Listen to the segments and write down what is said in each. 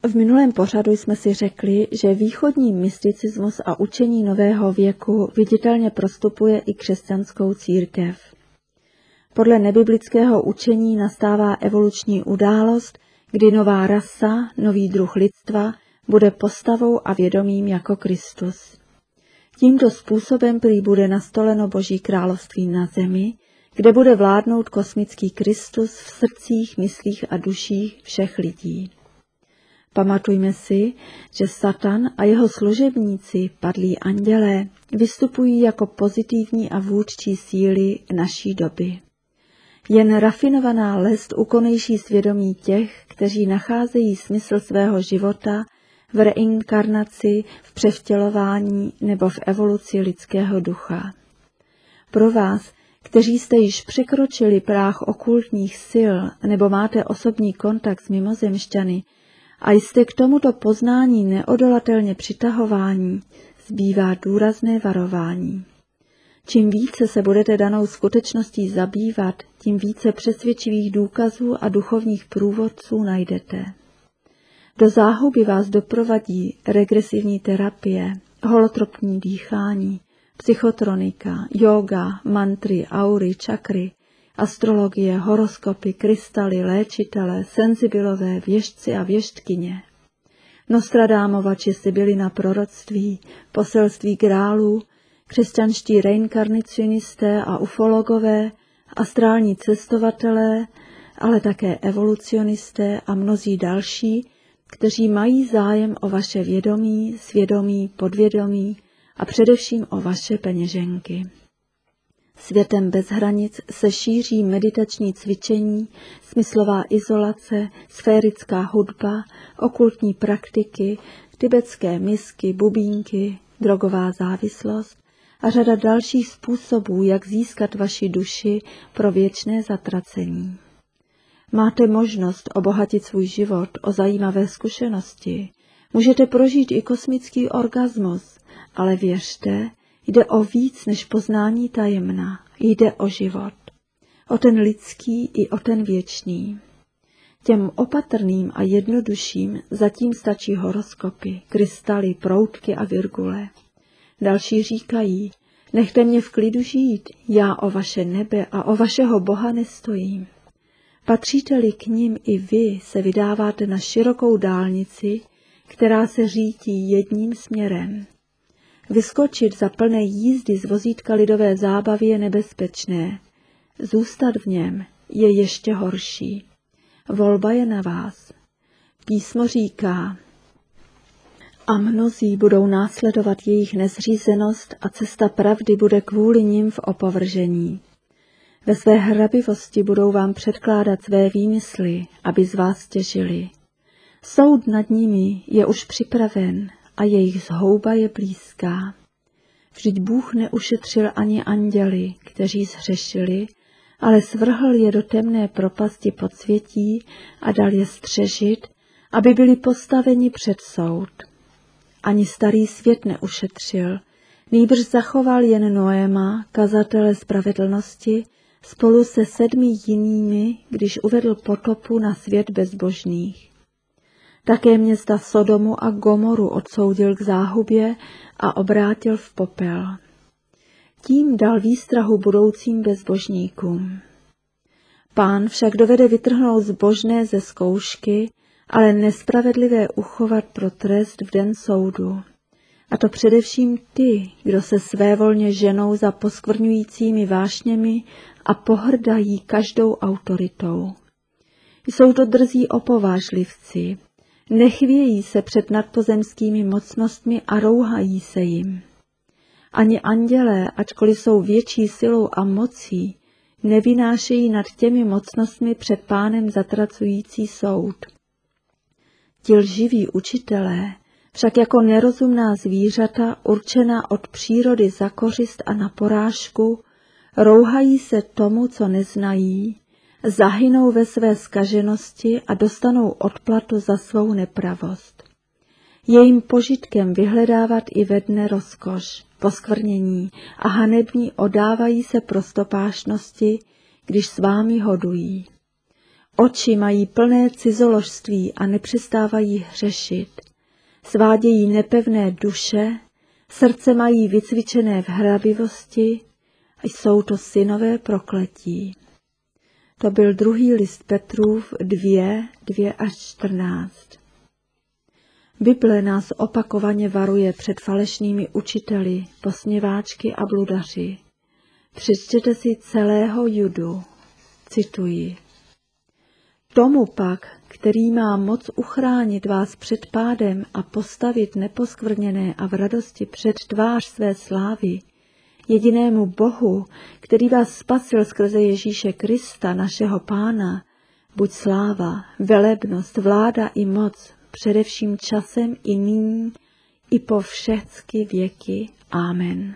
V minulém pořadu jsme si řekli, že východní mysticismus a učení nového věku viditelně prostupuje i křesťanskou církev. Podle nebiblického učení nastává evoluční událost, kdy nová rasa, nový druh lidstva, bude postavou a vědomím jako Kristus. Tímto způsobem prý bude nastoleno Boží království na zemi, kde bude vládnout kosmický Kristus v srdcích, myslích a duších všech lidí. Pamatujme si, že Satan a jeho služebníci, padlí andělé, vystupují jako pozitivní a vůdčí síly naší doby. Jen rafinovaná lest ukonejší svědomí těch, kteří nacházejí smysl svého života v reinkarnaci, v převtělování nebo v evoluci lidského ducha. Pro vás, kteří jste již překročili práh okultních sil nebo máte osobní kontakt s mimozemšťany a jste k tomuto poznání neodolatelně přitahování, zbývá důrazné varování. Čím více se budete danou skutečností zabývat, tím více přesvědčivých důkazů a duchovních průvodců najdete. Do záhuby vás doprovadí regresivní terapie, holotropní dýchání, psychotronika, yoga, mantry, aury, čakry, astrologie, horoskopy, krystaly, léčitelé, senzibilové, věštci a věštkyně. Nostradaamova či Sibylina proroctví, poselství grálů, křesťanští reinkarnacionisté a ufologové, astrální cestovatelé, ale také evolucionisté a mnozí další, kteří mají zájem o vaše vědomí, svědomí, podvědomí a především o vaše peněženky. Světem bez hranic se šíří meditační cvičení, smyslová izolace, sférická hudba, okultní praktiky, tibetské misky, bubínky, drogová závislost a řada dalších způsobů, jak získat vaši duši pro věčné zatracení. Máte možnost obohatit svůj život o zajímavé zkušenosti. Můžete prožít i kosmický orgasmus, ale věřte, jde o víc než poznání tajemna, jde o život. O ten lidský i o ten věčný. Těm opatrným a jednodušším zatím stačí horoskopy, krystaly, proutky a virgule. Další říkají, nechte mě v klidu žít, já o vaše nebe a o vašeho Boha nestojím. Patříte-li k nim i vy, se vydáváte na širokou dálnici, která se řítí jedním směrem. Vyskočit za plné jízdy z vozítka lidové zábavy je nebezpečné. Zůstat v něm je ještě horší. Volba je na vás. Písmo říká, a mnozí budou následovat jejich nezřízenost a cesta pravdy bude kvůli nim v opovržení. Ve své hrabivosti budou vám předkládat své výmysly, aby z vás těžili. Soud nad nimi je už připraven a jejich zhouba je blízká. Vždyť Bůh neušetřil ani anděly, kteří zhřešili, ale svrhl je do temné propasti podsvětí a dal je střežit, aby byli postaveni před soud. Ani starý svět neušetřil, nýbrž zachoval jen Noéma, kazatele spravedlnosti, spolu se 7 jinými, když uvedl potopu na svět bezbožných. Také města Sodomu a Gomoru odsoudil k záhubě a obrátil v popel. Tím dal výstrahu budoucím bezbožníkům. Pán však dovede vytrhnout zbožné ze zkoušky, ale nespravedlivé uchovat pro trest v den soudu. A to především ty, kdo se svévolně ženou za poskvrňujícími vášněmi a pohrdají každou autoritou. Jsou to drzí opovážlivci, nechvějí se před nadpozemskými mocnostmi a rouhají se jim. Ani andělé, ačkoliv jsou větší silou a mocí, nevynášejí nad těmi mocnostmi před Pánem zatracující soud. Ti lživí učitelé, však jako nerozumná zvířata určená od přírody za kořist a na porážku, rouhají se tomu, co neznají, zahynou ve své zkaženosti a dostanou odplatu za svou nepravost. Je jim požitkem vyhledávat i ve dne rozkoš, poskvrnění a hanební odávají se prostopášnosti, když s vámi hodují. Oči mají plné cizoložství a nepřestávají hřešit. Svádějí nepevné duše, srdce mají vycvičené v hrabivosti a jsou to synové prokletí. To byl 2. list Petrův 2:2-14. Bible nás opakovaně varuje před falešnými učiteli, posměváčky a bludaři. Přečtěte si celého Judu. Cituji. Tomu pak, který má moc uchránit vás před pádem a postavit neposkvrněné a v radosti před tvář své slávy, jedinému Bohu, který vás spasil skrze Ježíše Krista, našeho Pána, buď sláva, velebnost, vláda i moc, především časem i nyní, i po všechny věky. Amen.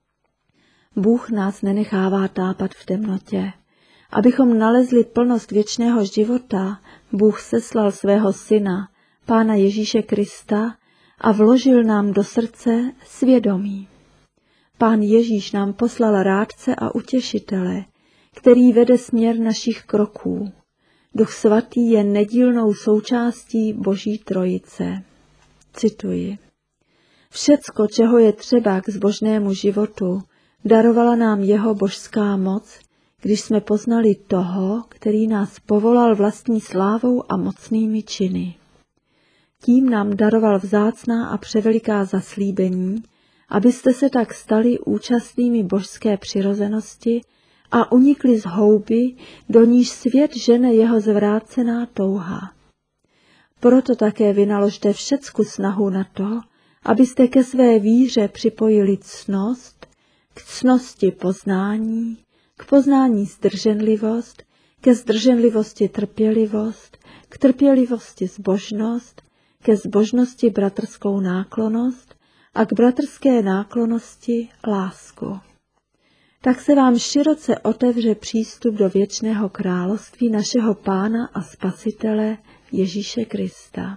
Bůh nás nenechává tápat v temnotě. Abychom nalezli plnost věčného života, Bůh seslal svého Syna, Pána Ježíše Krista, a vložil nám do srdce svědomí. Pán Ježíš nám poslal rádce a utěšitele, který vede směr našich kroků. Duch svatý je nedílnou součástí Boží trojice. Cituji. Všecko, čeho je třeba k zbožnému životu, darovala nám jeho božská moc, když jsme poznali toho, který nás povolal vlastní slávou a mocnými činy. Tím nám daroval vzácná a převeliká zaslíbení, abyste se tak stali účastnými božské přirozenosti a unikli z houby, do níž svět žene jeho zvrácená touha. Proto také vynaložte všecku snahu na to, abyste ke své víře připojili ctnost, k ctnosti poznání, k poznání zdrženlivost, ke zdrženlivosti trpělivost, k trpělivosti zbožnost, ke zbožnosti bratrskou náklonnost a k bratrské náklonnosti lásku. Tak se vám široce otevře přístup do věčného království našeho Pána a Spasitele Ježíše Krista.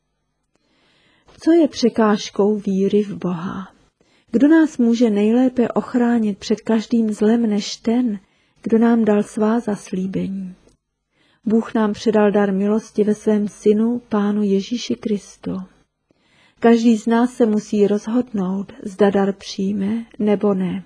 Co je překážkou víry v Boha? Kdo nás může nejlépe ochránit před každým zlem než ten, kdo nám dal svá zaslíbení? Bůh nám předal dar milosti ve svém Synu, Pánu Ježíši Kristu. Každý z nás se musí rozhodnout, zda dar přijme nebo ne.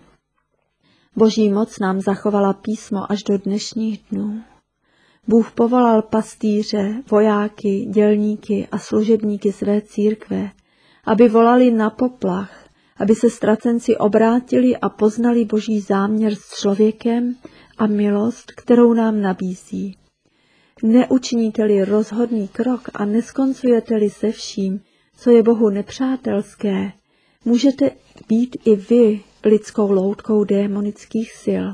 Boží moc nám zachovala písmo až do dnešních dnů. Bůh povolal pastýře, vojáky, dělníky a služebníky své církve, aby volali na poplach, aby se ztracenci obrátili a poznali Boží záměr s člověkem a milost, kterou nám nabízí. Neučiníte-li rozhodný krok a neskoncujete-li se vším, co je Bohu nepřátelské, můžete být i vy lidskou loutkou démonických sil.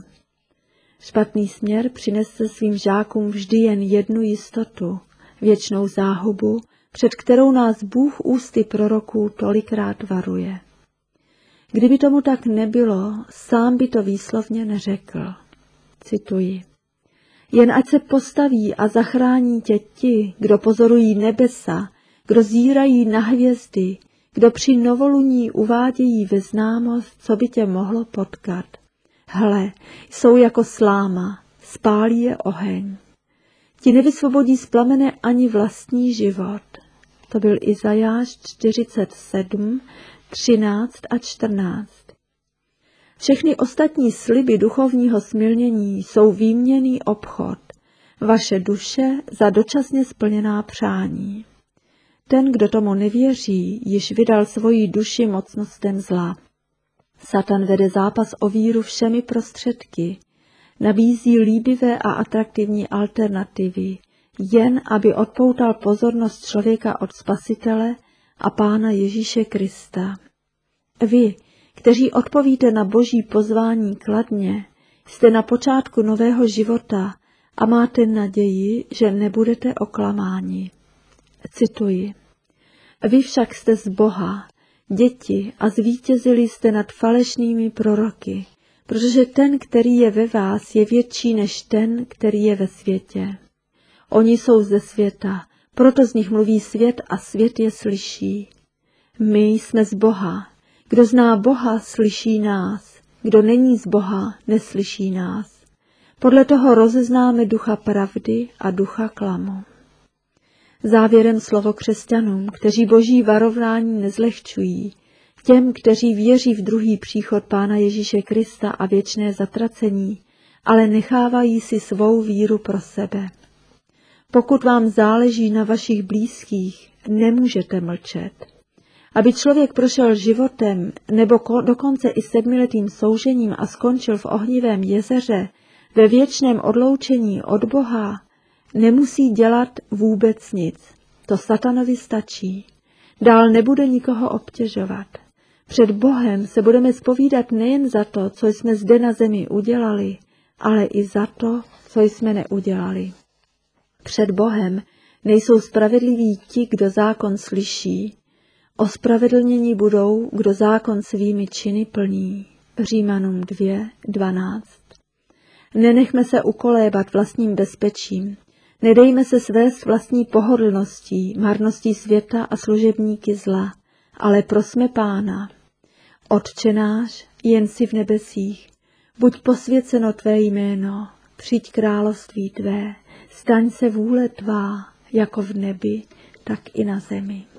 Špatný směr přinese svým žákům vždy jen jednu jistotu, věčnou záhubu, před kterou nás Bůh ústy proroků tolikrát varuje. Kdyby tomu tak nebylo, sám by to výslovně neřekl. Cituji. Jen ať se postaví a zachrání tě ti, kdo pozorují nebesa, kdo zírají na hvězdy, kdo při novoluní uvádějí ve známost, co by tě mohlo potkat. Hle, jsou jako sláma, spálí je oheň. Ti nevysvobodí z plamene ani vlastní život. To byl Izajáš 47, 13 a 14. Všechny ostatní sliby duchovního smilnění jsou výměnný obchod, vaše duše za dočasně splněná přání. Ten, kdo tomu nevěří, již vydal svoji duši mocnostem zla. Satan vede zápas o víru všemi prostředky, nabízí líbivé a atraktivní alternativy, jen aby odpoutal pozornost člověka od Spasitele a Pána Ježíše Krista. Vy, kteří odpovíte na Boží pozvání kladně, jste na počátku nového života a máte naději, že nebudete oklamáni. Cituji. Vy však jste z Boha, děti, a zvítězili jste nad falešnými proroky, protože ten, který je ve vás, je větší než ten, který je ve světě. Oni jsou ze světa, proto z nich mluví svět a svět je slyší. My jsme z Boha. Kdo zná Boha, slyší nás. Kdo není z Boha, neslyší nás. Podle toho rozeznáme ducha pravdy a ducha klamu. Závěrem slovo křesťanům, kteří boží varovnání nezlehčují, těm, kteří věří v druhý příchod Pána Ježíše Krista a věčné zatracení, ale nechávají si svou víru pro sebe. Pokud vám záleží na vašich blízkých, nemůžete mlčet. Aby člověk prošel životem nebo dokonce i 7letým soužením a skončil v ohnivém jezeře, ve věčném odloučení od Boha, nemusí dělat vůbec nic. To satanovi stačí. Dál nebude nikoho obtěžovat. Před Bohem se budeme zpovídat nejen za to, co jsme zde na zemi udělali, ale i za to, co jsme neudělali. Před Bohem nejsou spravedliví ti, kdo zákon slyší. Ospravedlněni budou, kdo zákon svými činy plní. Římanům 2:12. Nenechme se ukolébat vlastním bezpečím. Nedejme se svést vlastní pohodlností, marností světa a služebníky zla, ale prosme Pána. Otče náš, jen si v nebesích, buď posvěceno tvé jméno, přijď království tvé, staň se vůle tvá, jako v nebi, tak i na zemi.